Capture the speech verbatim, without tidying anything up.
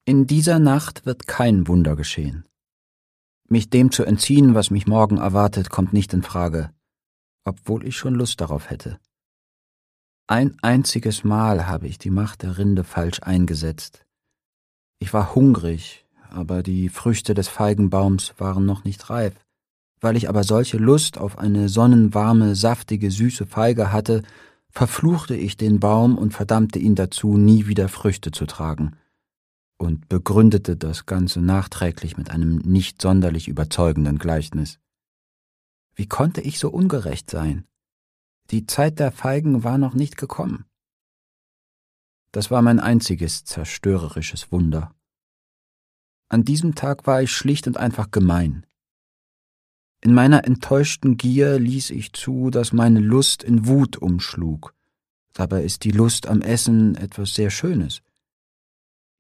In dieser Nacht wird kein Wunder geschehen. Mich dem zu entziehen, was mich morgen erwartet, kommt nicht in Frage, obwohl ich schon Lust darauf hätte. Ein einziges Mal habe ich die Macht der Rinde falsch eingesetzt. Ich war hungrig, aber die Früchte des Feigenbaums waren noch nicht reif. Weil ich aber solche Lust auf eine sonnenwarme, saftige, süße Feige hatte, verfluchte ich den Baum und verdammte ihn dazu, nie wieder Früchte zu tragen, und begründete das Ganze nachträglich mit einem nicht sonderlich überzeugenden Gleichnis. Wie konnte ich so ungerecht sein? Die Zeit der Feigen war noch nicht gekommen. Das war mein einziges zerstörerisches Wunder. An diesem Tag war ich schlicht und einfach gemein. In meiner enttäuschten Gier ließ ich zu, dass meine Lust in Wut umschlug. Dabei ist die Lust am Essen etwas sehr Schönes.